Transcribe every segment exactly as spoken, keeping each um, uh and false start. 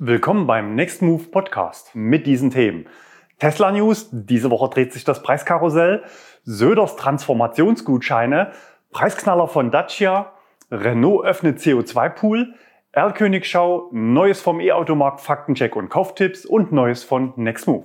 Willkommen beim Next Move Podcast mit diesen Themen. Tesla News, diese Woche dreht sich das Preiskarussell, Söders Transformationsgutscheine, Preisknaller von Dacia, Renault öffnet C O zwei Pool, Erlkönigschau, Neues vom E-Automarkt, Faktencheck und Kauftipps und Neues von Next Move.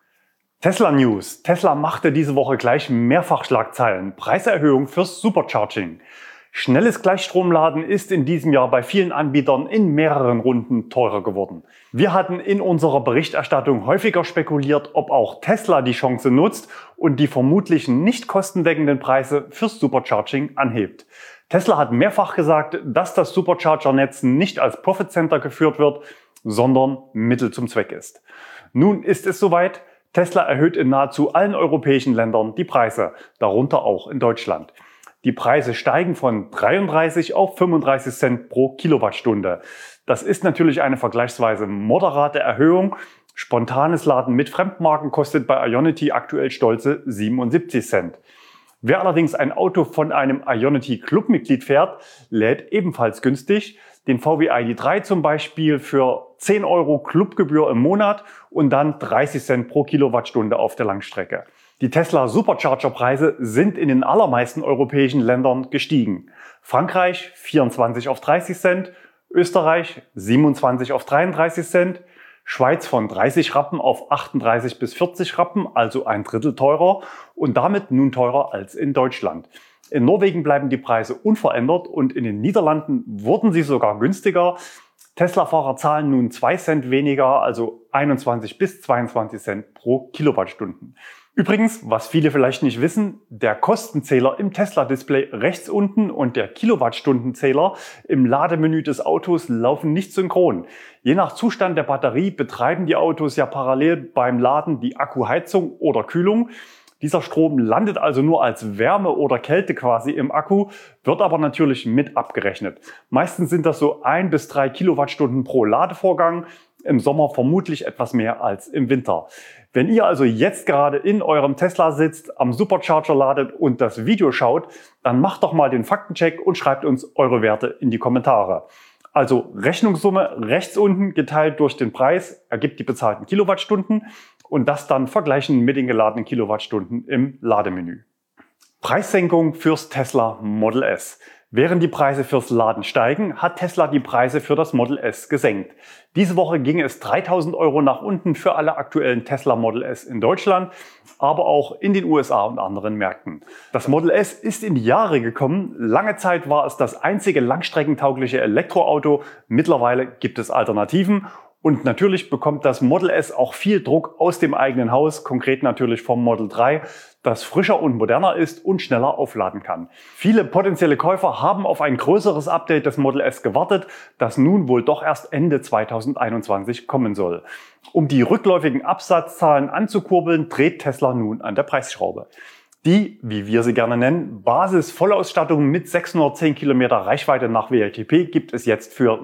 Tesla News. Tesla machte diese Woche gleich mehrfach Schlagzeilen. Preiserhöhung fürs Supercharging. Schnelles Gleichstromladen ist in diesem Jahr bei vielen Anbietern in mehreren Runden teurer geworden. Wir hatten in unserer Berichterstattung häufiger spekuliert, ob auch Tesla die Chance nutzt und die vermutlich nicht kostendeckenden Preise fürs Supercharging anhebt. Tesla hat mehrfach gesagt, dass das Supercharger-Netz nicht als Profit Center geführt wird, sondern Mittel zum Zweck ist. Nun ist es soweit. Tesla erhöht in nahezu allen europäischen Ländern die Preise, darunter auch in Deutschland. Die Preise steigen von dreiunddreißig auf fünfunddreißig Cent pro Kilowattstunde. Das ist natürlich eine vergleichsweise moderate Erhöhung. Spontanes Laden mit Fremdmarken kostet bei Ionity aktuell stolze siebenundsiebzig Cent. Wer allerdings ein Auto von einem Ionity Clubmitglied fährt, lädt ebenfalls günstig. Den V W I D drei zum Beispiel für zehn Euro Clubgebühr im Monat und dann dreißig Cent pro Kilowattstunde auf der Langstrecke. Die Tesla Supercharger-Preise sind in den allermeisten europäischen Ländern gestiegen. Frankreich vierundzwanzig auf dreißig Cent, Österreich siebenundzwanzig auf dreiunddreißig Cent, Schweiz von dreißig Rappen auf achtunddreißig bis vierzig Rappen, also ein Drittel teurer und damit nun teurer als in Deutschland. In Norwegen bleiben die Preise unverändert und in den Niederlanden wurden sie sogar günstiger. Tesla-Fahrer zahlen nun zwei Cent weniger, also einundzwanzig bis zweiundzwanzig Cent pro Kilowattstunden. Übrigens, was viele vielleicht nicht wissen, der Kostenzähler im Tesla-Display rechts unten und der Kilowattstundenzähler im Lademenü des Autos laufen nicht synchron. Je nach Zustand der Batterie betreiben die Autos ja parallel beim Laden die Akkuheizung oder Kühlung. Dieser Strom landet also nur als Wärme oder Kälte quasi im Akku, wird aber natürlich mit abgerechnet. Meistens sind das so ein bis drei Kilowattstunden pro Ladevorgang, im Sommer vermutlich etwas mehr als im Winter. Wenn ihr also jetzt gerade in eurem Tesla sitzt, am Supercharger ladet und das Video schaut, dann macht doch mal den Faktencheck und schreibt uns eure Werte in die Kommentare. Also Rechnungssumme rechts unten geteilt durch den Preis ergibt die bezahlten Kilowattstunden und das dann vergleichen mit den geladenen Kilowattstunden im Lademenü. Preissenkung fürs Tesla Model S. Während die Preise fürs Laden steigen, hat Tesla die Preise für das Model S gesenkt. Diese Woche ging es dreitausend Euro nach unten für alle aktuellen Tesla Model S in Deutschland, aber auch in den U S A und anderen Märkten. Das Model S ist in die Jahre gekommen. Lange Zeit war es das einzige langstreckentaugliche Elektroauto. Mittlerweile gibt es Alternativen. Und natürlich bekommt das Model S auch viel Druck aus dem eigenen Haus, konkret natürlich vom Model drei, das frischer und moderner ist und schneller aufladen kann. Viele potenzielle Käufer haben auf ein größeres Update des Model S gewartet, das nun wohl doch erst Ende zweitausendeinundzwanzig kommen soll. Um die rückläufigen Absatzzahlen anzukurbeln, dreht Tesla nun an der Preisschraube. Die, wie wir sie gerne nennen, Basis-Vollausstattung mit sechshundertzehn Kilometer Reichweite nach W L T P gibt es jetzt für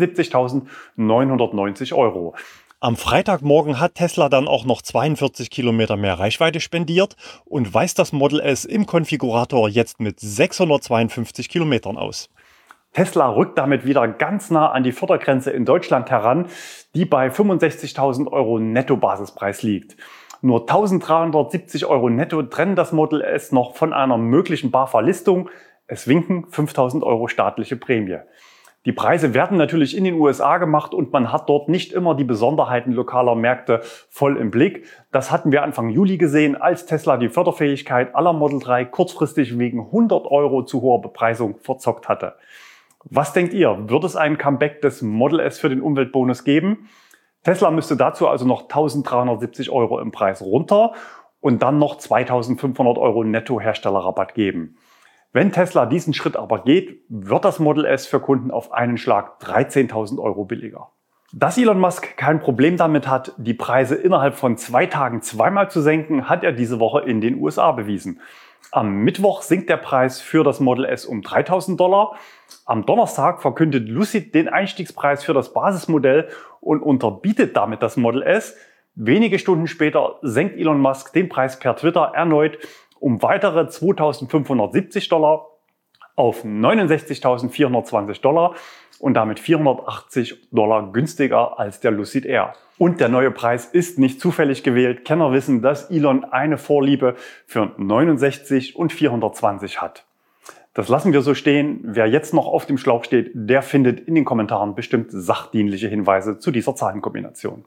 sechsundsiebzigtausendneunhundertneunzig Euro. Am Freitagmorgen hat Tesla dann auch noch zweiundvierzig Kilometer mehr Reichweite spendiert und weist das Model S im Konfigurator jetzt mit sechshundertzweiundfünfzig Kilometern aus. Tesla rückt damit wieder ganz nah an die Fördergrenze in Deutschland heran, die bei fünfundsechzigtausend Euro Netto-Basispreis liegt. Nur eintausenddreihundertsiebzig Euro netto trennen das Model S noch von einer möglichen BAFA-Listung. Es winken fünftausend Euro staatliche Prämie. Die Preise werden natürlich in den U S A gemacht und man hat dort nicht immer die Besonderheiten lokaler Märkte voll im Blick. Das hatten wir Anfang Juli gesehen, als Tesla die Förderfähigkeit aller Model drei kurzfristig wegen hundert Euro zu hoher Bepreisung verzockt hatte. Was denkt ihr? Wird es einen Comeback des Model S für den Umweltbonus geben? Tesla müsste dazu also noch eintausenddreihundertsiebzig Euro im Preis runter und dann noch zweitausendfünfhundert Euro Netto-Herstellerrabatt geben. Wenn Tesla diesen Schritt aber geht, wird das Model S für Kunden auf einen Schlag dreizehntausend Euro billiger. Dass Elon Musk kein Problem damit hat, die Preise innerhalb von zwei Tagen zweimal zu senken, hat er diese Woche in den U S A bewiesen. Am Mittwoch sinkt der Preis für das Model S um dreitausend Dollar. Am Donnerstag verkündet Lucid den Einstiegspreis für das Basismodell und unterbietet damit das Model S. Wenige Stunden später senkt Elon Musk den Preis per Twitter erneut um weitere zweitausendfünfhundertsiebzig Dollar auf neunundsechzigtausendvierhundertzwanzig Dollar und damit vierhundertachtzig Dollar günstiger als der Lucid Air. Und der neue Preis ist nicht zufällig gewählt. Kenner wissen, dass Elon eine Vorliebe für neunundsechzig und vierhundertzwanzig hat. Das lassen wir so stehen. Wer jetzt noch auf dem Schlauch steht, der findet in den Kommentaren bestimmt sachdienliche Hinweise zu dieser Zahlenkombination.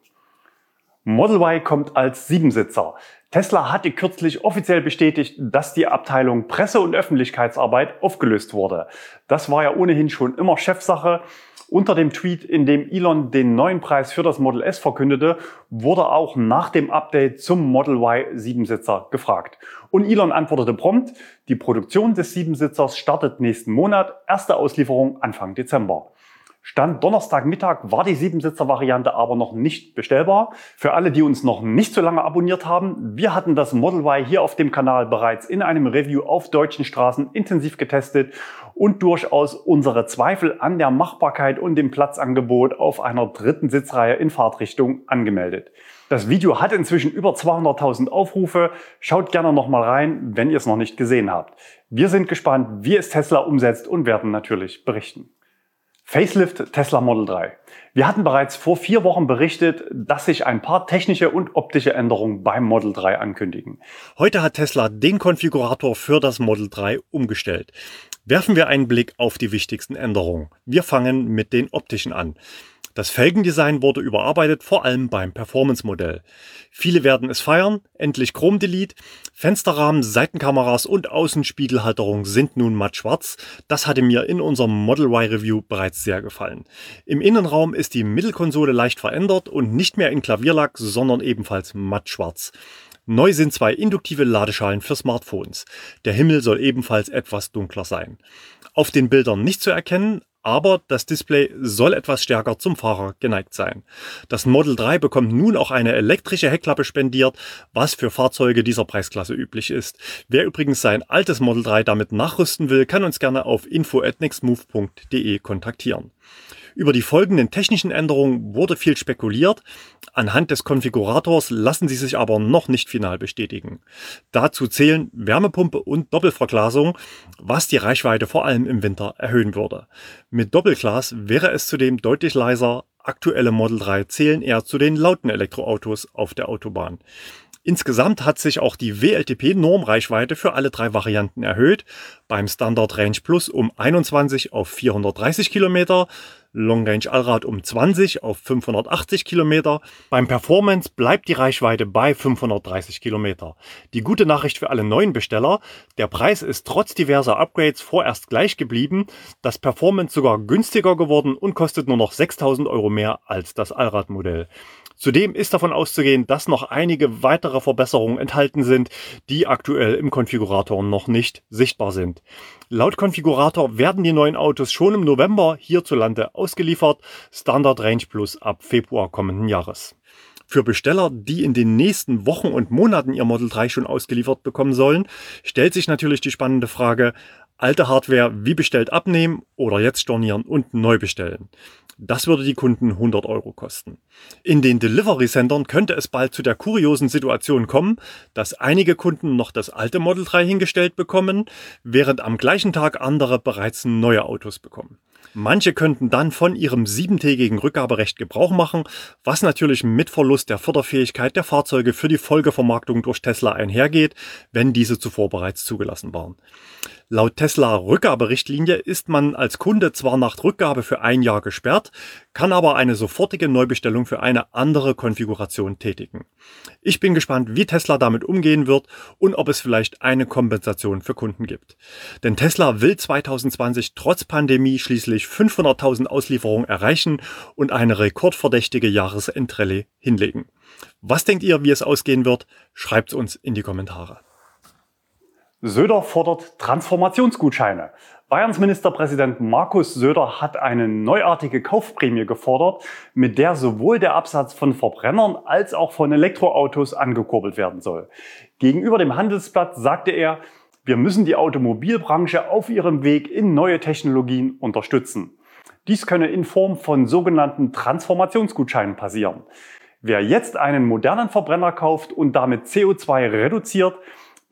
Model Y kommt als Siebensitzer. Tesla hatte kürzlich offiziell bestätigt, dass die Abteilung Presse- und Öffentlichkeitsarbeit aufgelöst wurde. Das war ja ohnehin schon immer Chefsache. Unter dem Tweet, in dem Elon den neuen Preis für das Model S verkündete, wurde auch nach dem Update zum Model Y Siebensitzer gefragt. Und Elon antwortete prompt, die Produktion des Siebensitzers startet nächsten Monat, erste Auslieferung Anfang Dezember. Stand Donnerstagmittag war die Siebensitzer-Variante aber noch nicht bestellbar. Für alle, die uns noch nicht so lange abonniert haben, wir hatten das Model Y hier auf dem Kanal bereits in einem Review auf deutschen Straßen intensiv getestet und durchaus unsere Zweifel an der Machbarkeit und dem Platzangebot auf einer dritten Sitzreihe in Fahrtrichtung angemeldet. Das Video hat inzwischen über zweihunderttausend Aufrufe. Schaut gerne noch mal rein, wenn ihr es noch nicht gesehen habt. Wir sind gespannt, wie es Tesla umsetzt und werden natürlich berichten. Facelift Tesla Model drei. Wir hatten bereits vor vier Wochen berichtet, dass sich ein paar technische und optische Änderungen beim Model drei ankündigen. Heute hat Tesla den Konfigurator für das Model drei umgestellt. Werfen wir einen Blick auf die wichtigsten Änderungen. Wir fangen mit den optischen an. Das Felgendesign wurde überarbeitet, vor allem beim Performance-Modell. Viele werden es feiern, endlich Chrom Delete. Fensterrahmen, Seitenkameras und Außenspiegelhalterung sind nun matt schwarz. Das hatte mir in unserem Model Y Review bereits sehr gefallen. Im Innenraum ist die Mittelkonsole leicht verändert und nicht mehr in Klavierlack, sondern ebenfalls matt schwarz. Neu sind zwei induktive Ladeschalen für Smartphones. Der Himmel soll ebenfalls etwas dunkler sein. Auf den Bildern nicht zu erkennen, aber das Display soll etwas stärker zum Fahrer geneigt sein. Das Model drei bekommt nun auch eine elektrische Heckklappe spendiert, was für Fahrzeuge dieser Preisklasse üblich ist. Wer übrigens sein altes Model drei damit nachrüsten will, kann uns gerne auf info at nextmove punkt de kontaktieren. Über die folgenden technischen Änderungen wurde viel spekuliert. Anhand des Konfigurators lassen sie sich aber noch nicht final bestätigen. Dazu zählen Wärmepumpe und Doppelverglasung, was die Reichweite vor allem im Winter erhöhen würde. Mit Doppelglas wäre es zudem deutlich leiser. Aktuelle Model drei zählen eher zu den lauten Elektroautos auf der Autobahn. Insgesamt hat sich auch die W L T P-Normreichweite für alle drei Varianten erhöht. Beim Standard Range Plus um einundzwanzig auf vierhundertdreißig Kilometer, Long Range Allrad um zwanzig auf fünfhundertachtzig Kilometer. Beim Performance bleibt die Reichweite bei fünfhundertdreißig Kilometer. Die gute Nachricht für alle neuen Besteller: Der Preis ist trotz diverser Upgrades vorerst gleich geblieben. Das Performance sogar günstiger geworden und kostet nur noch sechstausend Euro mehr als das Allradmodell. Zudem ist davon auszugehen, dass noch einige weitere Verbesserungen enthalten sind, die aktuell im Konfigurator noch nicht sichtbar sind. Laut Konfigurator werden die neuen Autos schon im November hierzulande ausgeliefert, Standard Range Plus ab Februar kommenden Jahres. Für Besteller, die in den nächsten Wochen und Monaten ihr Model drei schon ausgeliefert bekommen sollen, stellt sich natürlich die spannende Frage: Alte Hardware wie bestellt abnehmen oder jetzt stornieren und neu bestellen. Das würde die Kunden hundert Euro kosten. In den Delivery-Centern könnte es bald zu der kuriosen Situation kommen, dass einige Kunden noch das alte Model drei hingestellt bekommen, während am gleichen Tag andere bereits neue Autos bekommen. Manche könnten dann von ihrem siebentägigen Rückgaberecht Gebrauch machen, was natürlich mit Verlust der Förderfähigkeit der Fahrzeuge für die Folgevermarktung durch Tesla einhergeht, wenn diese zuvor bereits zugelassen waren. Laut Tesla-Rückgaberichtlinie ist man als Kunde zwar nach Rückgabe für ein Jahr gesperrt, kann aber eine sofortige Neubestellung für eine andere Konfiguration tätigen. Ich bin gespannt, wie Tesla damit umgehen wird und ob es vielleicht eine Kompensation für Kunden gibt. Denn Tesla will zwanzig zwanzig trotz Pandemie schließlich fünfhunderttausend Auslieferungen erreichen und eine rekordverdächtige Jahresendrallye hinlegen. Was denkt ihr, wie es ausgehen wird? Schreibt es uns in die Kommentare. Söder fordert Transformationsgutscheine. Bayerns Ministerpräsident Markus Söder hat eine neuartige Kaufprämie gefordert, mit der sowohl der Absatz von Verbrennern als auch von Elektroautos angekurbelt werden soll. Gegenüber dem Handelsblatt sagte er, wir müssen die Automobilbranche auf ihrem Weg in neue Technologien unterstützen. Dies könne in Form von sogenannten Transformationsgutscheinen passieren. Wer jetzt einen modernen Verbrenner kauft und damit C O zwei reduziert,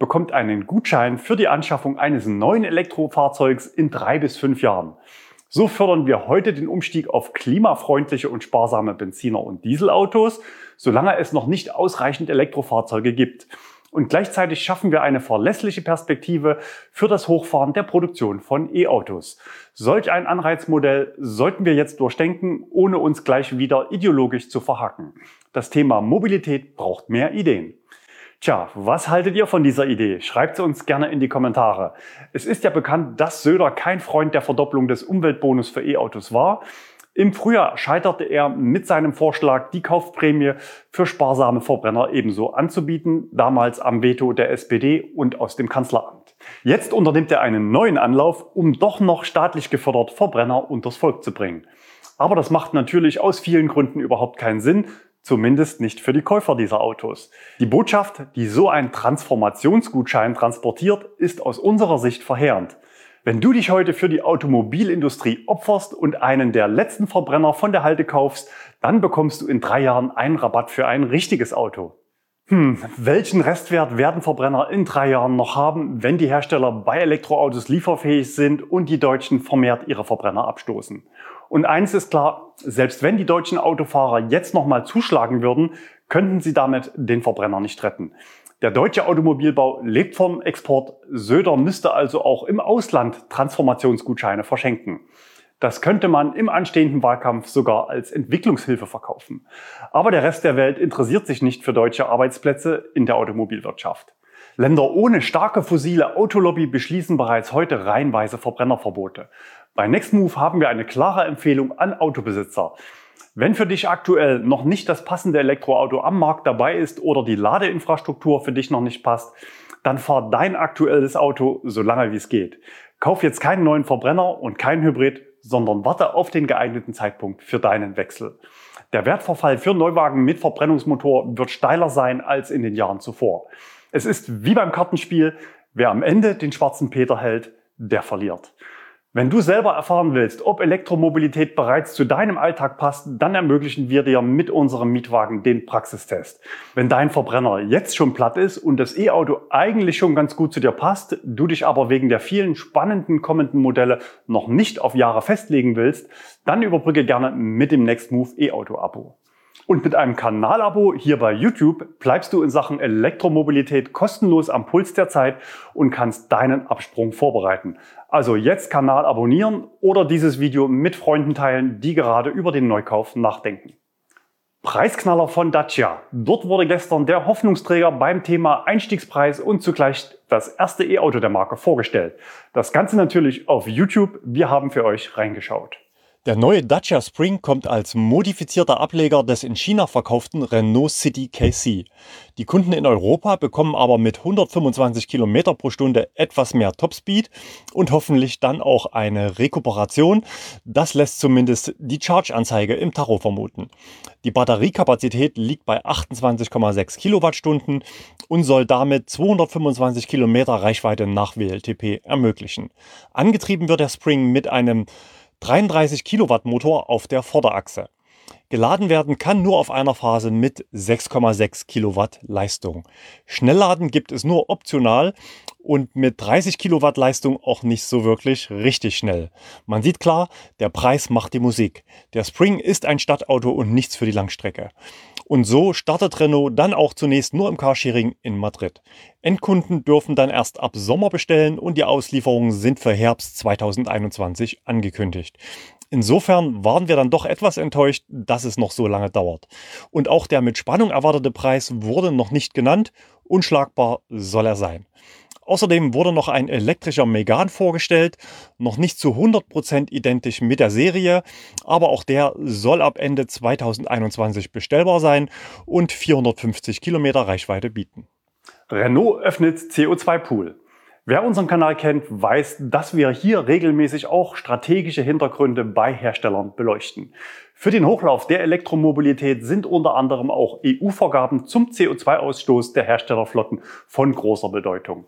bekommt einen Gutschein für die Anschaffung eines neuen Elektrofahrzeugs in drei bis fünf Jahren. So fördern wir heute den Umstieg auf klimafreundliche und sparsame Benziner- und Dieselautos, solange es noch nicht ausreichend Elektrofahrzeuge gibt. Und gleichzeitig schaffen wir eine verlässliche Perspektive für das Hochfahren der Produktion von E-Autos. Solch ein Anreizmodell sollten wir jetzt durchdenken, ohne uns gleich wieder ideologisch zu verhacken. Das Thema Mobilität braucht mehr Ideen. Tja, was haltet ihr von dieser Idee? Schreibt sie uns gerne in die Kommentare. Es ist ja bekannt, dass Söder kein Freund der Verdopplung des Umweltbonus für E-Autos war. Im Frühjahr scheiterte er mit seinem Vorschlag, die Kaufprämie für sparsame Verbrenner ebenso anzubieten, damals am Veto der S P D und aus dem Kanzleramt. Jetzt unternimmt er einen neuen Anlauf, um doch noch staatlich gefördert Verbrenner unters Volk zu bringen. Aber das macht natürlich aus vielen Gründen überhaupt keinen Sinn, zumindest nicht für die Käufer dieser Autos. Die Botschaft, die so ein Transformationsgutschein transportiert, ist aus unserer Sicht verheerend. Wenn du dich heute für die Automobilindustrie opferst und einen der letzten Verbrenner von der Halde kaufst, dann bekommst du in drei Jahren einen Rabatt für ein richtiges Auto. Hm, welchen Restwert werden Verbrenner in drei Jahren noch haben, wenn die Hersteller bei Elektroautos lieferfähig sind und die Deutschen vermehrt ihre Verbrenner abstoßen? Und eins ist klar, selbst wenn die deutschen Autofahrer jetzt nochmal zuschlagen würden, könnten sie damit den Verbrenner nicht retten. Der deutsche Automobilbau lebt vom Export. Söder müsste also auch im Ausland Transformationsgutscheine verschenken. Das könnte man im anstehenden Wahlkampf sogar als Entwicklungshilfe verkaufen. Aber der Rest der Welt interessiert sich nicht für deutsche Arbeitsplätze in der Automobilwirtschaft. Länder ohne starke fossile Autolobby beschließen bereits heute reihenweise Verbrennerverbote. Bei Nextmove haben wir eine klare Empfehlung an Autobesitzer. Wenn für dich aktuell noch nicht das passende Elektroauto am Markt dabei ist oder die Ladeinfrastruktur für dich noch nicht passt, dann fahr dein aktuelles Auto so lange wie es geht. Kauf jetzt keinen neuen Verbrenner und keinen Hybrid, sondern warte auf den geeigneten Zeitpunkt für deinen Wechsel. Der Wertverfall für Neuwagen mit Verbrennungsmotor wird steiler sein als in den Jahren zuvor. Es ist wie beim Kartenspiel, wer am Ende den schwarzen Peter hält, der verliert. Wenn du selber erfahren willst, ob Elektromobilität bereits zu deinem Alltag passt, dann ermöglichen wir dir mit unserem Mietwagen den Praxistest. Wenn dein Verbrenner jetzt schon platt ist und das E-Auto eigentlich schon ganz gut zu dir passt, du dich aber wegen der vielen spannenden kommenden Modelle noch nicht auf Jahre festlegen willst, dann überbrücke gerne mit dem Nextmove E-Auto-Abo. Und mit einem Kanalabo hier bei YouTube bleibst du in Sachen Elektromobilität kostenlos am Puls der Zeit und kannst deinen Absprung vorbereiten. Also jetzt Kanal abonnieren oder dieses Video mit Freunden teilen, die gerade über den Neukauf nachdenken. Preisknaller von Dacia. Dort wurde gestern der Hoffnungsträger beim Thema Einstiegspreis und zugleich das erste E-Auto der Marke vorgestellt. Das Ganze natürlich auf YouTube. Wir haben für euch reingeschaut. Der neue Dacia Spring kommt als modifizierter Ableger des in China verkauften Renault City K C. Die Kunden in Europa bekommen aber mit hundertfünfundzwanzig Kilometer pro Stunde etwas mehr Topspeed und hoffentlich dann auch eine Rekuperation. Das lässt zumindest die Charge-Anzeige im Tacho vermuten. Die Batteriekapazität liegt bei achtundzwanzig Komma sechs Kilowattstunden und soll damit zweihundertfünfundzwanzig Kilometer Reichweite nach W L T P ermöglichen. Angetrieben wird der Spring mit einem dreiunddreißig Kilowatt Motor auf der Vorderachse. Geladen werden kann nur auf einer Phase mit sechs Komma sechs Kilowatt Leistung. Schnellladen gibt es nur optional und mit dreißig Kilowatt Leistung auch nicht so wirklich richtig schnell. Man sieht klar, der Preis macht die Musik. Der Spring ist ein Stadtauto und nichts für die Langstrecke. Und so startet Renault dann auch zunächst nur im Carsharing in Madrid. Endkunden dürfen dann erst ab Sommer bestellen und die Auslieferungen sind für Herbst zweitausendeinundzwanzig angekündigt. Insofern waren wir dann doch etwas enttäuscht, dass es noch so lange dauert. Und auch der mit Spannung erwartete Preis wurde noch nicht genannt. Unschlagbar soll er sein. Außerdem wurde noch ein elektrischer Megane vorgestellt, noch nicht zu hundert Prozent identisch mit der Serie, aber auch der soll ab Ende zweitausendeinundzwanzig bestellbar sein und vierhundertfünfzig Kilometer Reichweite bieten. Renault öffnet C O zwei Pool. Wer unseren Kanal kennt, weiß, dass wir hier regelmäßig auch strategische Hintergründe bei Herstellern beleuchten. Für den Hochlauf der Elektromobilität sind unter anderem auch E U-Vorgaben zum C O zwei Ausstoß der Herstellerflotten von großer Bedeutung.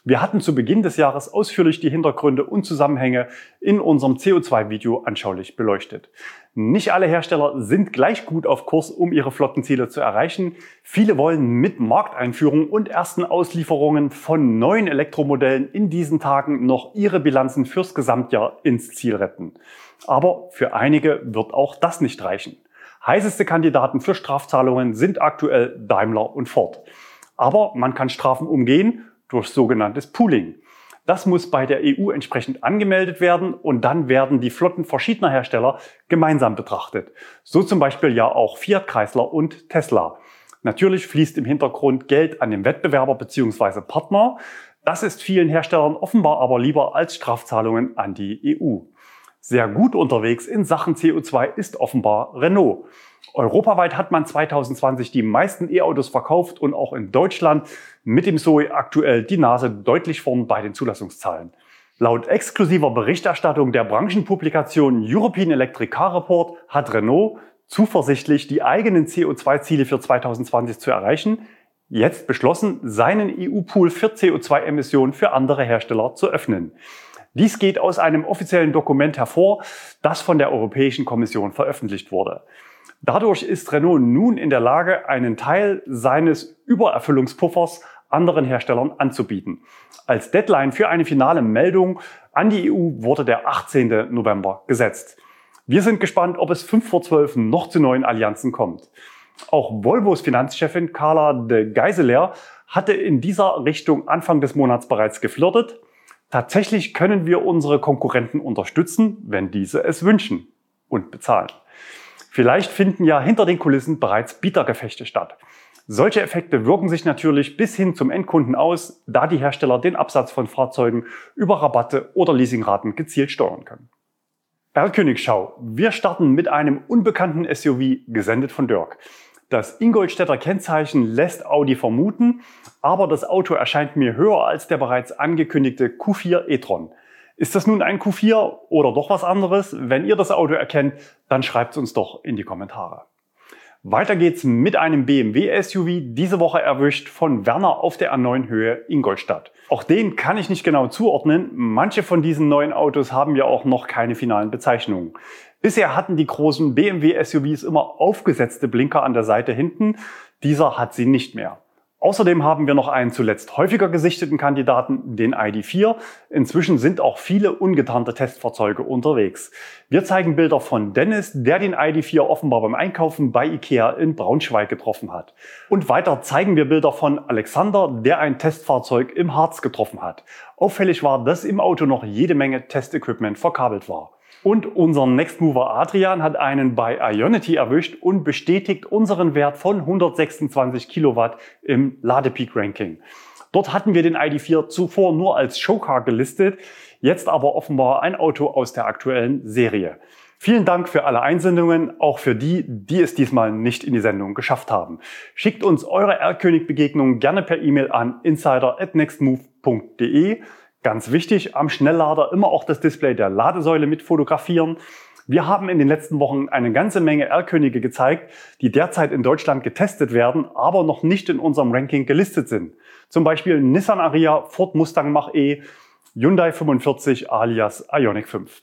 Wir hatten zu Beginn des Jahres ausführlich die Hintergründe und Zusammenhänge in unserem C O zwei Video anschaulich beleuchtet. Nicht alle Hersteller sind gleich gut auf Kurs, um ihre Flottenziele zu erreichen. Viele wollen mit Markteinführung und ersten Auslieferungen von neuen Elektromodellen in diesen Tagen noch ihre Bilanzen fürs Gesamtjahr ins Ziel retten. Aber für einige wird auch das nicht reichen. Heißeste Kandidaten für Strafzahlungen sind aktuell Daimler und Ford. Aber man kann Strafen umgehen durch sogenanntes Pooling. Das muss bei der E U entsprechend angemeldet werden und dann werden die Flotten verschiedener Hersteller gemeinsam betrachtet. So zum Beispiel ja auch Fiat Chrysler und Tesla. Natürlich fließt im Hintergrund Geld an den Wettbewerber bzw. Partner. Das ist vielen Herstellern offenbar aber lieber als Strafzahlungen an die E U. Sehr gut unterwegs in Sachen C O zwei ist offenbar Renault. Europaweit hat man zwanzig zwanzig die meisten E-Autos verkauft und auch in Deutschland mit dem Zoe aktuell die Nase deutlich vorn bei den Zulassungszahlen. Laut exklusiver Berichterstattung der Branchenpublikation European Electric Car Report hat Renault zuversichtlich, die eigenen C O zwei Ziele für zwanzig zwanzig zu erreichen, jetzt beschlossen, seinen E U-Pool für C O zwei Emissionen für andere Hersteller zu öffnen. Dies geht aus einem offiziellen Dokument hervor, das von der Europäischen Kommission veröffentlicht wurde. Dadurch ist Renault nun in der Lage, einen Teil seines Übererfüllungspuffers anderen Herstellern anzubieten. Als Deadline für eine finale Meldung an die E U wurde der achtzehnten November gesetzt. Wir sind gespannt, ob es fünf vor zwölf noch zu neuen Allianzen kommt. Auch Volvos Finanzchefin Carla de Geiseler hatte in dieser Richtung Anfang des Monats bereits geflirtet. Tatsächlich können wir unsere Konkurrenten unterstützen, wenn diese es wünschen und bezahlen. Vielleicht finden ja hinter den Kulissen bereits Bietergefechte statt. Solche Effekte wirken sich natürlich bis hin zum Endkunden aus, da die Hersteller den Absatz von Fahrzeugen über Rabatte oder Leasingraten gezielt steuern können. Erlkönig-Schau. Wir starten mit einem unbekannten S U V, gesendet von Dirk. Das Ingolstädter Kennzeichen lässt Audi vermuten, aber das Auto erscheint mir höher als der bereits angekündigte Q vier e-tron. Ist das nun ein Q vier oder doch was anderes? Wenn ihr das Auto erkennt, dann schreibt es uns doch in die Kommentare. Weiter geht's mit einem B M W S U V, diese Woche erwischt von Werner auf der A neun Höhe Ingolstadt. Auch den kann ich nicht genau zuordnen. Manche von diesen neuen Autos haben ja auch noch keine finalen Bezeichnungen. Bisher hatten die großen B M W S U Vs immer aufgesetzte Blinker an der Seite hinten. Dieser hat sie nicht mehr. Außerdem haben wir noch einen zuletzt häufiger gesichteten Kandidaten, den I D vier. Inzwischen sind auch viele ungetarnte Testfahrzeuge unterwegs. Wir zeigen Bilder von Dennis, der den I D vier offenbar beim Einkaufen bei Ikea in Braunschweig getroffen hat. Und weiter zeigen wir Bilder von Alexander, der ein Testfahrzeug im Harz getroffen hat. Auffällig war, dass im Auto noch jede Menge Testequipment verkabelt war. Und unser Next Mover Adrian hat einen bei Ionity erwischt und bestätigt unseren Wert von hundertsechsundzwanzig Kilowatt im Ladepeak-Ranking. Dort hatten wir den I D vier zuvor nur als Showcar gelistet, jetzt aber offenbar ein Auto aus der aktuellen Serie. Vielen Dank für alle Einsendungen, auch für die, die es diesmal nicht in die Sendung geschafft haben. Schickt uns eure Erlkönig-Begegnungen gerne per E-Mail an insider at nextmove punkt de. Ganz wichtig, am Schnelllader immer auch das Display der Ladesäule mit fotografieren. Wir haben in den letzten Wochen eine ganze Menge Erlkönige gezeigt, die derzeit in Deutschland getestet werden, aber noch nicht in unserem Ranking gelistet sind. Zum Beispiel Nissan Ariya, Ford Mustang Mach-E, Hyundai fünfundvierzig alias Ioniq fünf.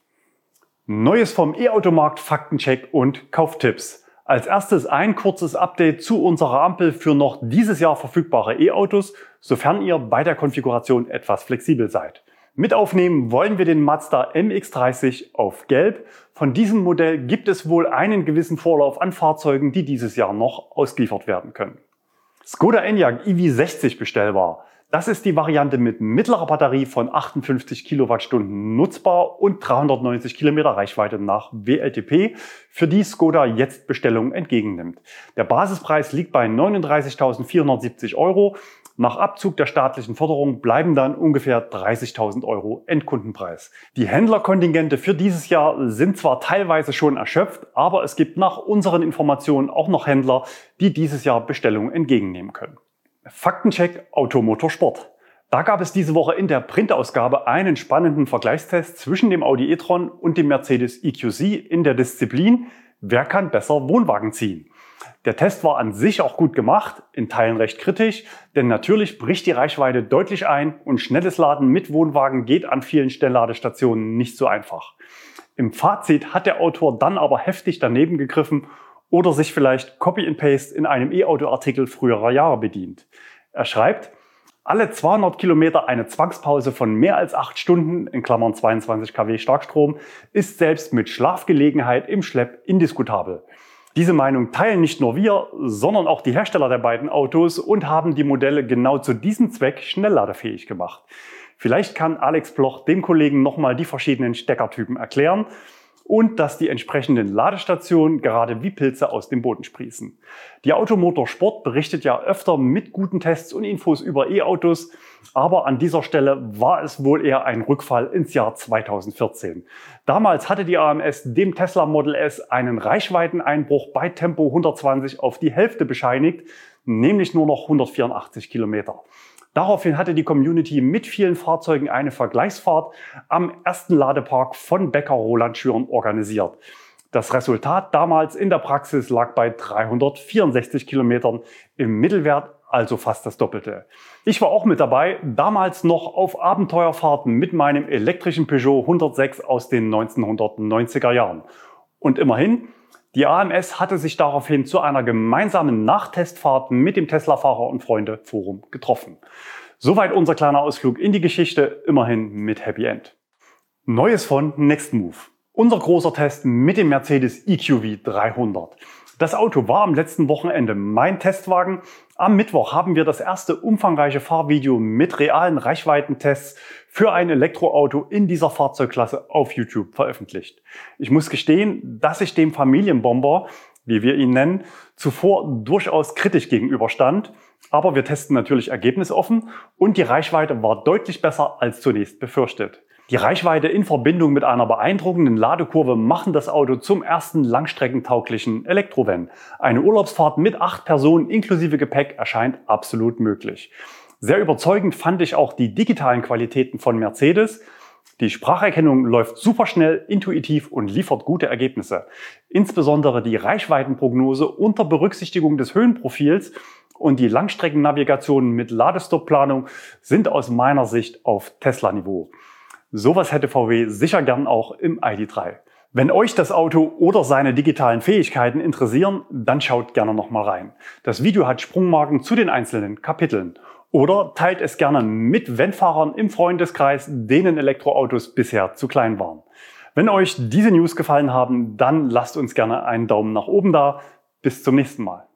Neues vom E-Automarkt, Faktencheck und Kauftipps. Als erstes ein kurzes Update zu unserer Ampel für noch dieses Jahr verfügbare E-Autos, sofern ihr bei der Konfiguration etwas flexibel seid. Mit aufnehmen wollen wir den Mazda M X dreißig auf Gelb. Von diesem Modell gibt es wohl einen gewissen Vorlauf an Fahrzeugen, die dieses Jahr noch ausgeliefert werden können. Skoda Enyaq i V sechzig bestellbar. Das ist die Variante mit mittlerer Batterie von achtundfünfzig Kilowattstunden nutzbar und dreihundertneunzig Kilometer Reichweite nach W L T P, für die Skoda jetzt Bestellungen entgegennimmt. Der Basispreis liegt bei neununddreißigtausendvierhundertsiebzig Euro. Nach Abzug der staatlichen Förderung bleiben dann ungefähr dreißigtausend Euro Endkundenpreis. Die Händlerkontingente für dieses Jahr sind zwar teilweise schon erschöpft, aber es gibt nach unseren Informationen auch noch Händler, die dieses Jahr Bestellungen entgegennehmen können. Faktencheck Automotorsport. Da gab es diese Woche in der Printausgabe einen spannenden Vergleichstest zwischen dem Audi e-tron und dem Mercedes E Q C in der Disziplin: Wer kann besser Wohnwagen ziehen? Der Test war an sich auch gut gemacht, in Teilen recht kritisch, denn natürlich bricht die Reichweite deutlich ein und schnelles Laden mit Wohnwagen geht an vielen Schnellladestationen nicht so einfach. Im Fazit hat der Autor dann aber heftig daneben gegriffen oder sich vielleicht Copy and Paste in einem E-Auto-Artikel früherer Jahre bedient. Er schreibt, alle zweihundert Kilometer eine Zwangspause von mehr als acht Stunden, in Klammern zweiundzwanzig Kilowatt Starkstrom, ist selbst mit Schlafgelegenheit im Schlepp indiskutabel. Diese Meinung teilen nicht nur wir, sondern auch die Hersteller der beiden Autos und haben die Modelle genau zu diesem Zweck schnellladefähig gemacht. Vielleicht kann Alex Bloch dem Kollegen nochmal die verschiedenen Steckertypen erklären und dass die entsprechenden Ladestationen gerade wie Pilze aus dem Boden sprießen. Die Automotor Sport berichtet ja öfter mit guten Tests und Infos über E-Autos, aber an dieser Stelle war es wohl eher ein Rückfall ins Jahr zweitausendvierzehn. Damals hatte die A M S dem Tesla Model S einen Reichweiteneinbruch bei Tempo hundertzwanzig auf die Hälfte bescheinigt, nämlich nur noch hundertvierundachtzig Kilometer. Daraufhin hatte die Community mit vielen Fahrzeugen eine Vergleichsfahrt am ersten Ladepark von Bäcker Roland Schüren organisiert. Das Resultat damals in der Praxis lag bei dreihundertvierundsechzig Kilometern im Mittelwert, also fast das Doppelte. Ich war auch mit dabei, damals noch auf Abenteuerfahrten mit meinem elektrischen Peugeot hundertsechs aus den neunzehnhundertneunziger Jahren. Und immerhin, die A M S hatte sich daraufhin zu einer gemeinsamen Nachtestfahrt mit dem Tesla-Fahrer- und Freunde-Forum getroffen. Soweit unser kleiner Ausflug in die Geschichte, immerhin mit Happy End. Neues von Nextmove. Unser großer Test mit dem Mercedes E Q V dreihundert. Das Auto war am letzten Wochenende mein Testwagen. Am Mittwoch haben wir das erste umfangreiche Fahrvideo mit realen Reichweitentests für ein Elektroauto in dieser Fahrzeugklasse auf YouTube veröffentlicht. Ich muss gestehen, dass ich dem Familienbomber, wie wir ihn nennen, zuvor durchaus kritisch gegenüberstand. Aber wir testen natürlich ergebnisoffen und die Reichweite war deutlich besser als zunächst befürchtet. Die Reichweite in Verbindung mit einer beeindruckenden Ladekurve machen das Auto zum ersten langstreckentauglichen Elektrovan. Eine Urlaubsfahrt mit acht Personen inklusive Gepäck erscheint absolut möglich. Sehr überzeugend fand ich auch die digitalen Qualitäten von Mercedes. Die Spracherkennung läuft super schnell, intuitiv und liefert gute Ergebnisse. Insbesondere die Reichweitenprognose unter Berücksichtigung des Höhenprofils und die Langstreckennavigation mit Ladestoppplanung sind aus meiner Sicht auf Tesla-Niveau. Sowas hätte V W sicher gern auch im I D drei. Wenn euch das Auto oder seine digitalen Fähigkeiten interessieren, dann schaut gerne noch mal rein. Das Video hat Sprungmarken zu den einzelnen Kapiteln. Oder teilt es gerne mit Wenn-Fahrern im Freundeskreis, denen Elektroautos bisher zu klein waren. Wenn euch diese News gefallen haben, dann lasst uns gerne einen Daumen nach oben da. Bis zum nächsten Mal.